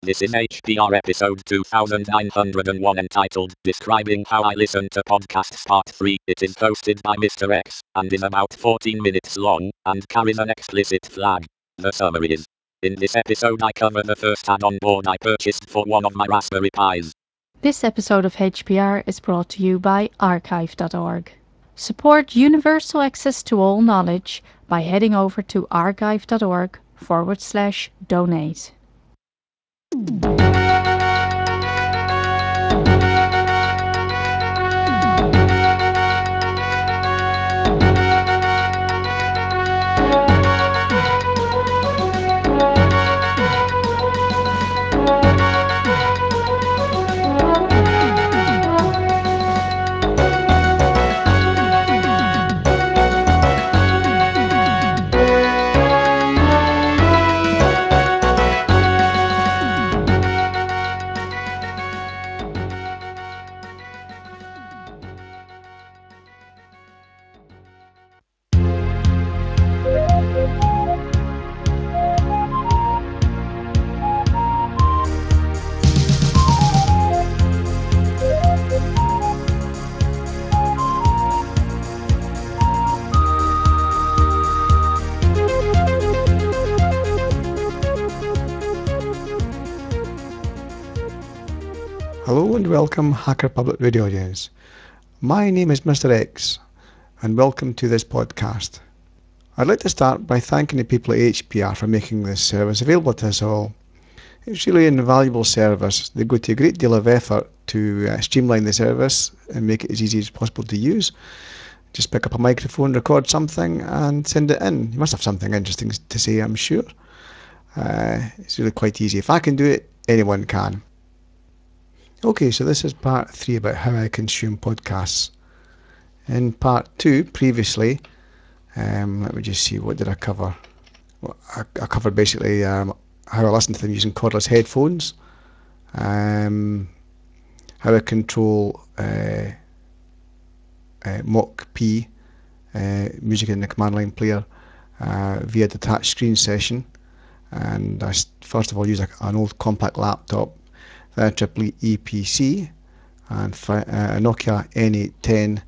This is HPR episode 2901 entitled Describing How I Listen to Podcasts Part 3. It is hosted by Mr. X and is about 14 minutes long and carries an explicit flag. The summary is: in this episode I cover the first add-on board I purchased for one of my Raspberry Pis. This episode of HPR is brought to you by archive.org. Support universal access to all knowledge by heading over to archive.org/donate. Hello and welcome, Hacker Public Radio audience. My name is Mr. X, and welcome to this podcast. I'd like to start by thanking the people at HPR for making this service available to us all. It's really an invaluable service. They go to a great deal of effort to streamline the service and make it as easy as possible to use. Just pick up a microphone, record something and send it in. You must have something interesting to say, I'm sure. It's really quite easy. If I can do it, anyone can. Okay, so this is part 3 about how I consume podcasts. In part 2, previously, let me just see, what did I cover? Well, I covered basically how I listen to them using cordless headphones, how I control Mach P music in the command line player via detached screen session. And I first of all use an old compact laptop, then a IEEE PC, and a Nokia N810,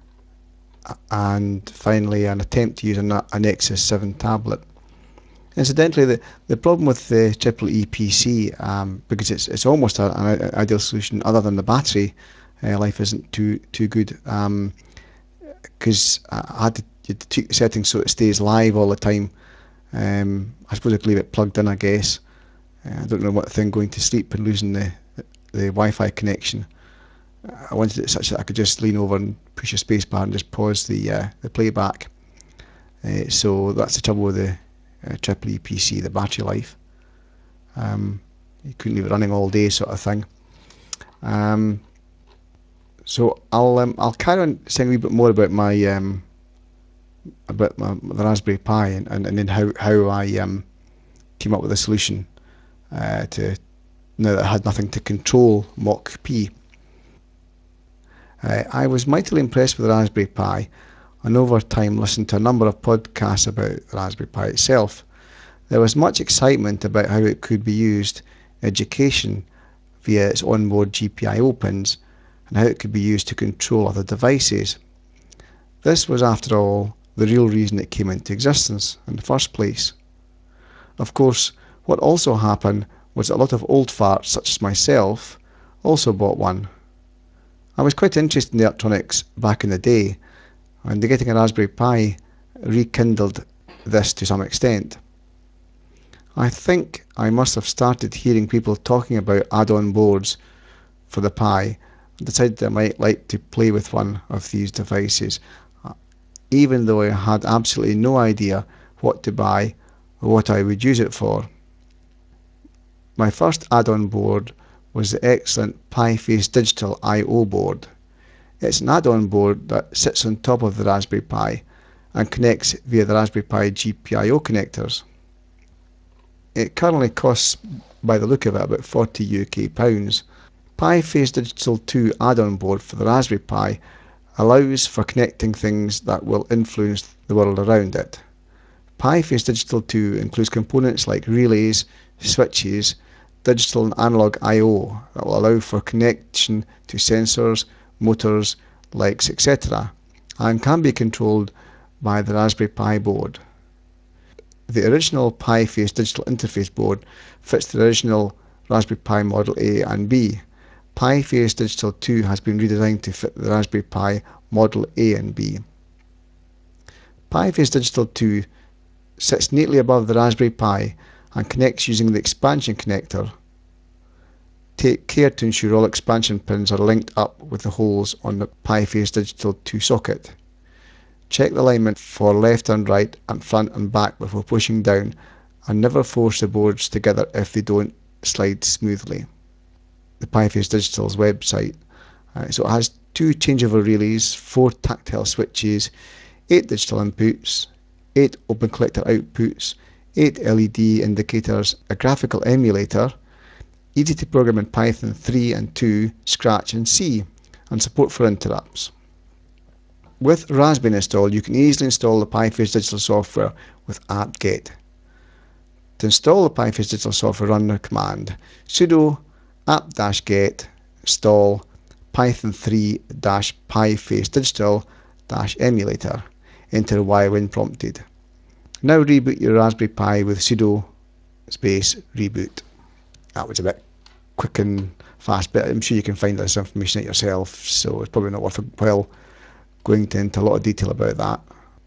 and finally an attempt to use a Nexus 7 tablet. Incidentally, the problem with the IEEE PC, because it's almost an ideal solution other than the battery life isn't too good, because I had to tweak the settings so it stays live all the time. I suppose I could leave it plugged in, I guess. I don't know what thing, going to sleep and losing the Wi-Fi connection. I wanted it such that I could just lean over and push a space bar and just pause the playback. So that's the trouble with the IEEE PC, the battery life. You couldn't leave it running all day, sort of thing. So I'll carry on saying a wee bit more about the Raspberry Pi and then how I came up with a solution to, now that I had nothing to control Mach P. I was mightily impressed with the Raspberry Pi, and over time listened to a number of podcasts about the Raspberry Pi itself. There was much excitement about how it could be used in education via its onboard GPIO pins, and how it could be used to control other devices. This was, after all, the real reason it came into existence in the first place. Of course, what also happened was that a lot of old farts, such as myself, also bought one. I was quite interested in the electronics back in the day, and getting a Raspberry Pi rekindled this to some extent. I think I must have started hearing people talking about add-on boards for the Pi and decided I might like to play with one of these devices, even though I had absolutely no idea what to buy or what I would use it for. My first add-on board was the excellent Pi-Face Digital I/O board. It's an add-on board that sits on top of the Raspberry Pi and connects via the Raspberry Pi GPIO connectors. It currently costs, by the look of it, about £40 UK. Pi-Face Digital 2 add-on board for the Raspberry Pi allows for connecting things that will influence the world around it. Pi-Face Digital 2 includes components like relays, switches, digital and analog I/O that will allow for connection to sensors, motors, lights, etc., and can be controlled by the Raspberry Pi board. The original Pi-Face digital interface board fits the original Raspberry Pi Model A and B. Pi-Face Digital 2 has been redesigned to fit the Raspberry Pi Model A and B. Pi-Face Digital 2 sits neatly above the Raspberry Pi and connects using the expansion connector. Take care to ensure all expansion pins are linked up with the holes on the Pi-Face Digital 2 socket. Check the alignment for left and right and front and back before pushing down, and never force the boards together if they don't slide smoothly. The Pi-Face Digital's website. So it has 2 changeover relays, 4 tactile switches, 8 digital inputs, 8 open collector outputs, 8 LED indicators, a graphical emulator, easy to program in Python 3 and 2, Scratch and C, and support for interrupts. With Raspbian installed, you can easily install the Pi-Face Digital software with apt-get. To install the Pi-Face Digital software, run the command sudo apt-get install python 3-Pi-Face Digital-emulator. Enter Y when prompted. Now reboot your Raspberry Pi with sudo space reboot. That was a bit quick and fast, but I'm sure you can find this information out yourself, so it's probably not worthwhile going into a lot of detail about that.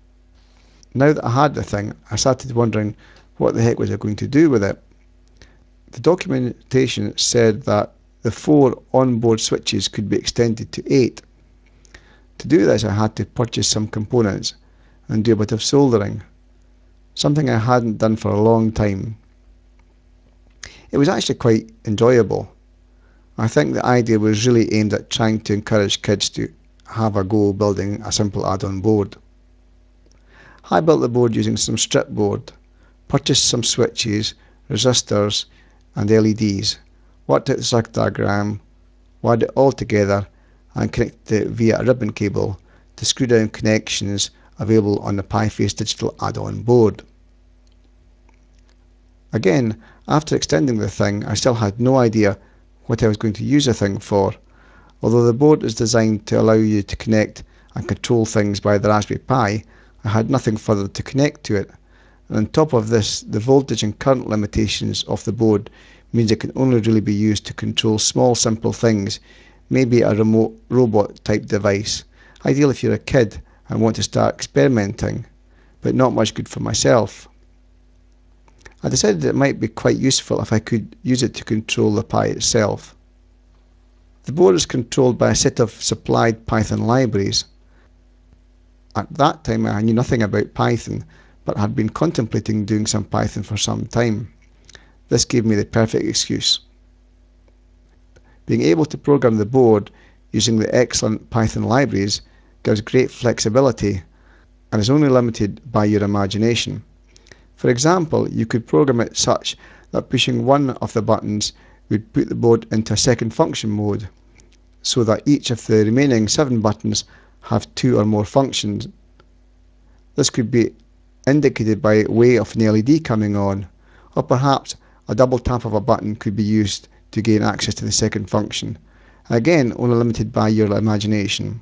Now that I had the thing, I started wondering what the heck was I going to do with it. The documentation said that the 4 onboard switches could be extended to 8. To do this, I had to purchase some components and do a bit of soldering, something I hadn't done for a long time. It was actually quite enjoyable. I think the idea was really aimed at trying to encourage kids to have a go building a simple add-on board. I built the board using some strip board, purchased some switches, resistors and LEDs, worked out the circuit diagram, wired it all together and connected it via a ribbon cable to screw down connections available on the Pi-Face Digital add-on board. Again, after extending the thing, I still had no idea what I was going to use the thing for. Although the board is designed to allow you to connect and control things by the Raspberry Pi, I had nothing further to connect to it. And on top of this, the voltage and current limitations of the board means it can only really be used to control small simple things, maybe a remote robot type device, ideal if you're a kid and want to start experimenting, but not much good for myself. I decided it might be quite useful if I could use it to control the Pi itself. The board is controlled by a set of supplied Python libraries. At that time I knew nothing about Python, but had been contemplating doing some Python for some time. This gave me the perfect excuse. Being able to program the board using the excellent Python libraries gives great flexibility and is only limited by your imagination. For example, you could program it such that pushing one of the buttons would put the board into a second function mode, so that each of the remaining 7 buttons have 2 or more functions. This could be indicated by way of an LED coming on, or perhaps a double tap of a button could be used to gain access to the second function, again only limited by your imagination.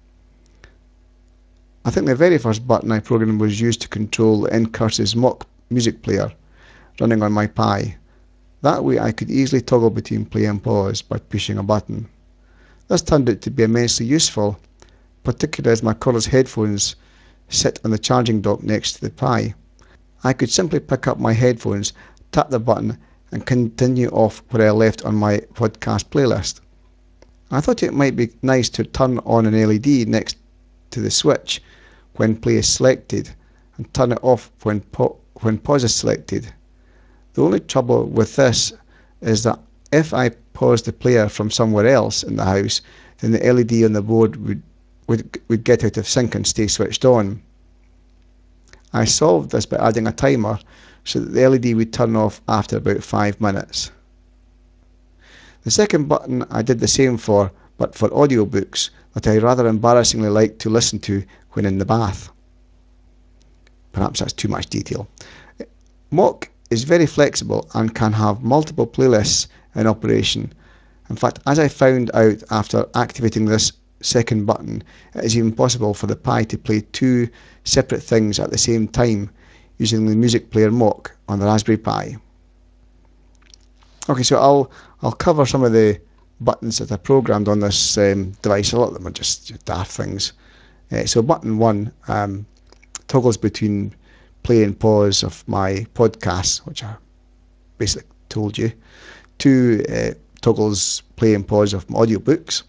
I think the very first button I programmed was used to control the Ncurses Mock music player running on my Pi. That way I could easily toggle between play and pause by pushing a button. This turned out to be immensely useful, particularly as my cordless headphones sit on the charging dock next to the Pi. I could simply pick up my headphones, tap the button and continue off where I left on my podcast playlist. I thought it might be nice to turn on an LED next to the switch when play is selected and turn it off when pause is selected. The only trouble with this is that if I pause the player from somewhere else in the house, then the LED on the board would get out of sync and stay switched on. I solved this by adding a timer so that the LED would turn off after about 5 minutes. The second button I did the same for, but for audiobooks that I rather embarrassingly like to listen to when in the bath. Perhaps that's too much detail. Mock is very flexible and can have multiple playlists in operation. In fact, as I found out after activating this second button, it is even possible for the Pi to play two separate things at the same time using the music player Mock on the Raspberry Pi. Okay, so I'll cover some of the buttons that are programmed on this device. A lot of them are just daft things. So button 1 toggles between play and pause of my podcasts, which I basically told you. 2 toggles play and pause of my audiobooks.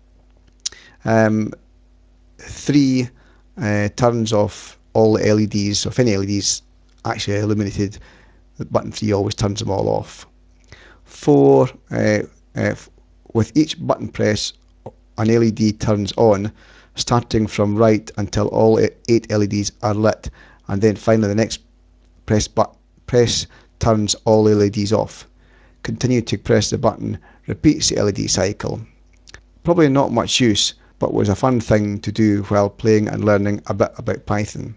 3 turns off all the LEDs. So if any LEDs actually illuminated, the button 3 always turns them all off. 4, with each button press, an LED turns on, starting from right until all 8 LEDs are lit, and then finally the next press turns all LEDs off. Continue to press the button, repeats the LED cycle. Probably not much use, but was a fun thing to do while playing and learning a bit about Python.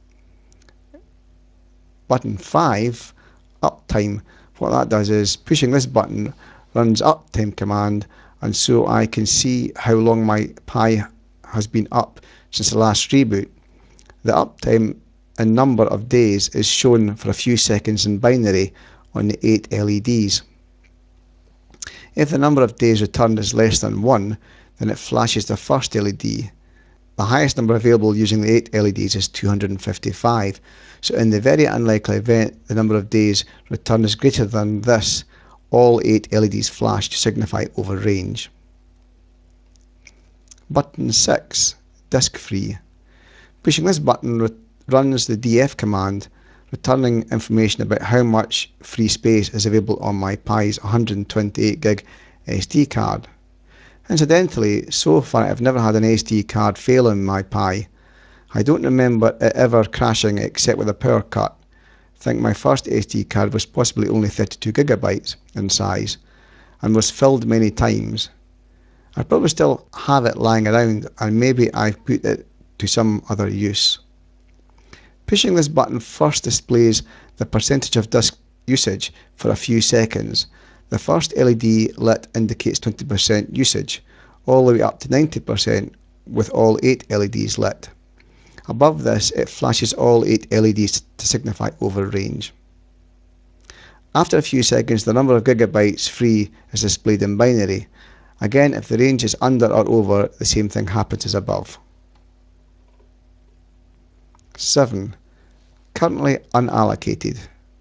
Button 5, uptime. What that does is pushing this button runs uptime command, and so I can see how long my Pi has been up since the last reboot. The uptime in number of days is shown for a few seconds in binary on the 8 LEDs. If the number of days returned is less than 1, then it flashes the first LED. The highest number available using the 8 LEDs is 255. So in the very unlikely event the number of days returned is greater than this, all 8 LEDs flash to signify over range. Button 6, disk free. Pushing this button runs the df command, returning information about how much free space is available on my Pi's 128GB SD card. Incidentally, so far I've never had an SD card fail on my Pi. I don't remember it ever crashing except with a power cut. I think my first SD card was possibly only 32GB in size and was filled many times. I probably still have it lying around, and maybe I've put it to some other use. Pushing this button first displays the percentage of disk usage for a few seconds. The first LED lit indicates 20% usage, all the way up to 90% with all 8 LEDs lit. Above this, it flashes all 8 LEDs to signify over range. After a few seconds, the number of gigabytes free is displayed in binary. Again, if the range is under or over, the same thing happens as above. 7. Currently unallocated.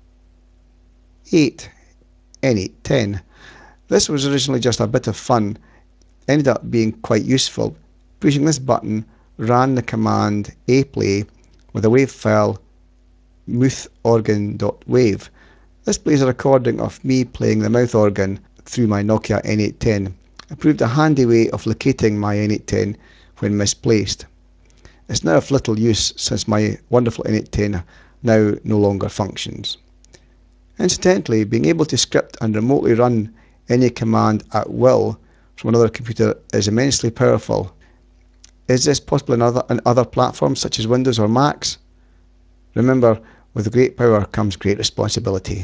8. N810. This was originally just a bit of fun, ended up being quite useful. Pushing this button ran the command aplay with a wave file mouthorgan.wave. This plays a recording of me playing the mouth organ through my Nokia N810. It proved a handy way of locating my N810 when misplaced. It's now of little use since my wonderful N810 now no longer functions. Incidentally, being able to script and remotely run any command at will from another computer is immensely powerful. Is this possible in other platforms such as Windows or Macs? Remember, with great power comes great responsibility.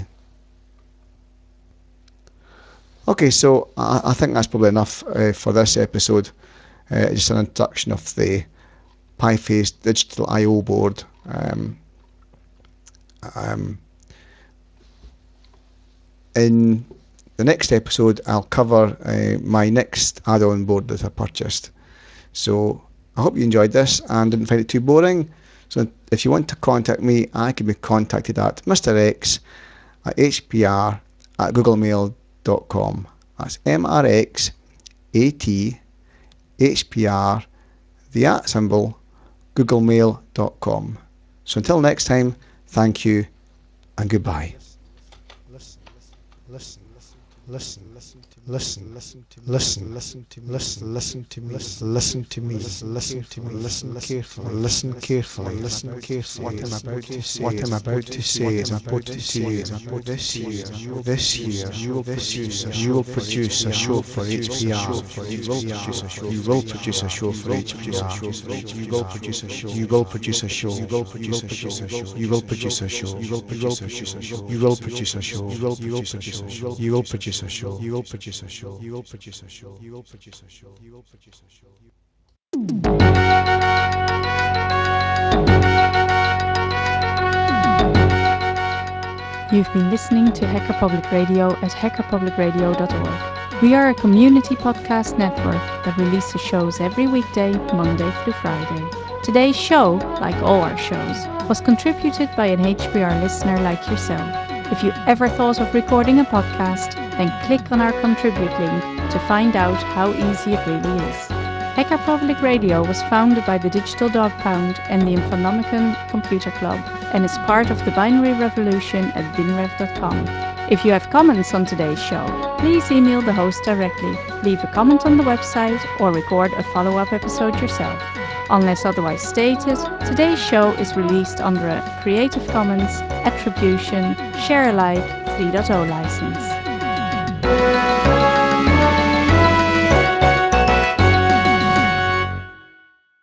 Okay, so I think that's probably enough for this episode. Just an introduction of the Pi-Face Digital I/O board. In the next episode, I'll cover my next add-on board that I purchased. So I hope you enjoyed this and didn't find it too boring. So if you want to contact me, I can be contacted at mrx@hpr@googlemail.com. That's mrx@hpr, the @ symbol, googlemail.com. So until next time, thank you and goodbye. Listen. listen, listen, listen, listen to me, listen to me, listen to me, listen to me, listen carefully, listen carefully, listen carefully. What I'm about to say, what I'm about to say is about to say is about this year, you will produce a show for HPR. You will produce a show for HPR. You will produce a show. You will produce a show. You will produce a show. You will produce a show. You will produce a show. You will produce a show. You will produce a show. You will produce a show. You will produce a show. You will produce a show. You will produce a show. You will produce a show. You've been listening to Hacker Public Radio at hackerpublicradio.org. We are a community podcast network that releases shows every weekday, Monday through Friday. Today's show, like all our shows, was contributed by an HPR listener like yourself. If you ever thought of recording a podcast, then click on our contribute link to find out how easy it really is. Hacker Public Radio was founded by the Digital Dog Pound and the Infonomicon Computer Club and is part of the binary revolution at binrev.com. If you have comments on today's show, please email the host directly, leave a comment on the website, or record a follow-up episode yourself. Unless otherwise stated, today's show is released under a Creative Commons Attribution Share Alike 3.0 license.